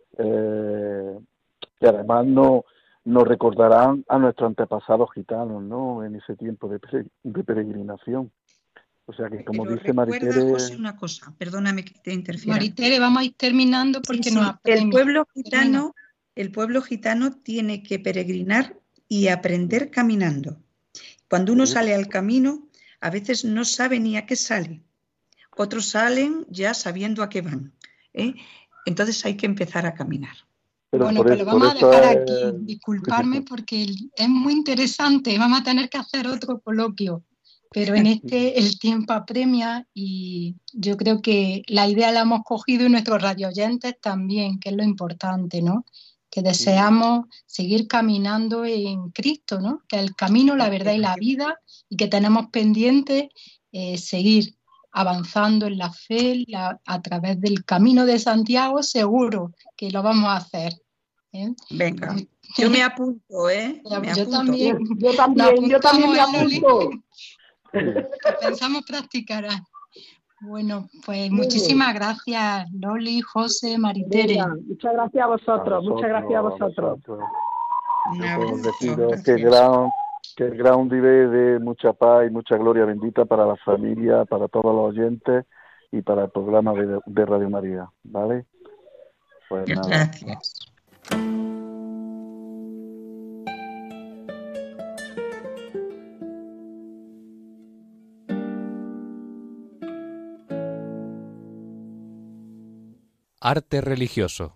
eh, que además no, nos recordarán a nuestros antepasados gitanos, ¿no?, en ese tiempo de, de peregrinación. O sea que, como Pero dice recuerda, Maritere... José, una cosa, perdóname que te interfiera. Maritere, vamos a ir terminando porque sí, sí, nos apremia. El pueblo gitano, el pueblo gitano tiene que peregrinar y aprender caminando. Cuando uno sale al camino, a veces no sabe ni a qué sale. Otros salen ya sabiendo a qué van, ¿eh? Entonces hay que empezar a caminar. Pero bueno, pues lo vamos a dejar es... aquí. Disculparme porque es muy interesante. Vamos a tener que hacer otro coloquio. Pero en este el tiempo apremia y yo creo que la idea la hemos cogido y nuestros radioyentes también, que es lo importante, ¿no? Que deseamos seguir caminando en Cristo, ¿no? Que el camino, la verdad y la vida, y que tenemos pendiente eh, seguir avanzando en la fe la, a través del Camino de Santiago, seguro que lo vamos a hacer. ¿eh? Venga, yo me apunto, ¿eh? Me yo, apunto. También, yo también, yo también me apunto. Pensamos practicar. Bueno, pues Muy muchísimas bien. Gracias, Loli, José, Maritere. Venga, muchas gracias a vosotros, a muchas gracias a vosotros. Yo decido que el gran, que el gran Undivel de mucha paz y mucha gloria bendita para la familia, para todos los oyentes y para el programa de, de Radio María, ¿vale? Pues nada. Gracias. Arte religioso.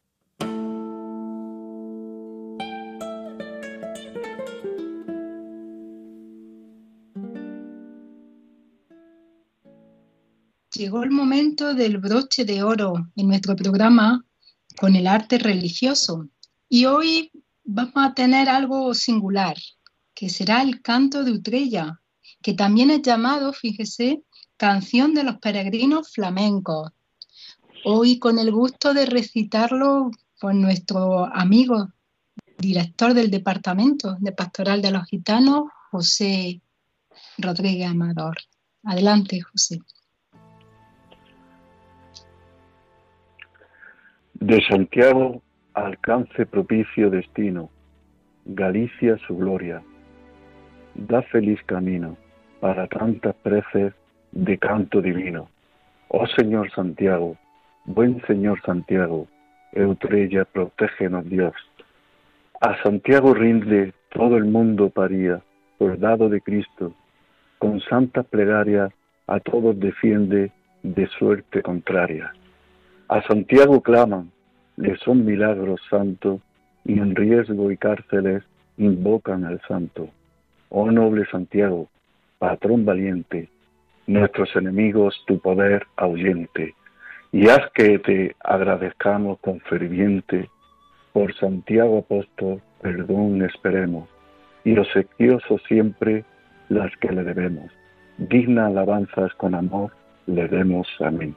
Llegó el momento del broche de oro en nuestro programa con el arte religioso. Y hoy vamos a tener algo singular, que será el canto de Utrella, que también es llamado, fíjese, canción de los peregrinos flamencos. Hoy con el gusto de recitarlo por nuestro amigo, director del Departamento de Pastoral de los Gitanos, José Rodríguez Amador. Adelante, José. De Santiago alcance propicio destino, Galicia su gloria. Da feliz camino para tantas preces de canto divino. Oh Señor Santiago, buen Señor Santiago, Utrella, protégenos Dios. A Santiago rinde todo el mundo paría, soldado de Cristo, con santas plegarias a todos defiende de suerte contraria. A Santiago claman, le son milagros santos, y en riesgo y cárceles invocan al santo. Oh noble Santiago, patrón valiente, nuestros enemigos tu poder ahuyente, y haz que te agradezcamos con ferviente, por Santiago apóstol perdón esperemos, y obsequioso siempre las que le debemos. Digna alabanzas con amor le demos. Amén.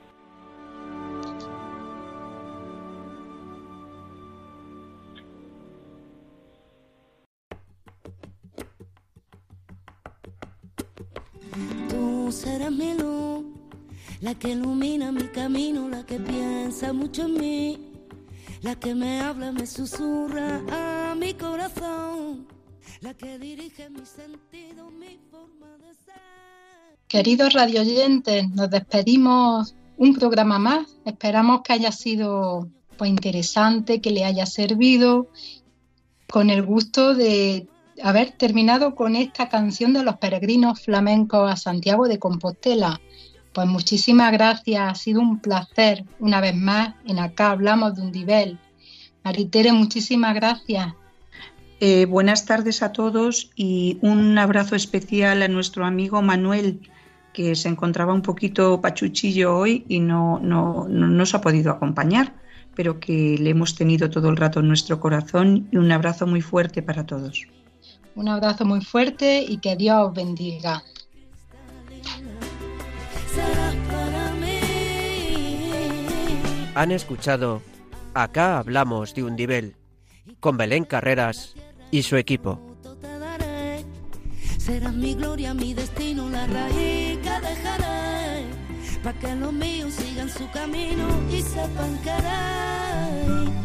Serás mi luz, la que ilumina mi camino, la que piensa mucho en mí, la que me habla, me susurra a mi corazón, la que dirige mi sentido, mi forma de ser. Queridos radioyentes, nos despedimos un programa más. Esperamos que haya sido pues, interesante, que le haya servido, con el gusto de haber terminado con esta canción de los peregrinos flamencos a Santiago de Compostela. Pues muchísimas gracias, ha sido un placer una vez más en Acá Hablamos de Undivel. Maritere, muchísimas gracias. Eh, buenas tardes a todos y un abrazo especial a nuestro amigo Manuel, que se encontraba un poquito pachuchillo hoy y no, no, no nos ha podido acompañar, pero que le hemos tenido todo el rato en nuestro corazón, y un abrazo muy fuerte para todos. Un abrazo muy fuerte y que Dios os bendiga. Han escuchado Acá hablamos de Undibel, con Belén Carreras y su equipo. Serás mi gloria, mi destino, la raíz que dejaré, para que los míos sigan su camino y sepan querer.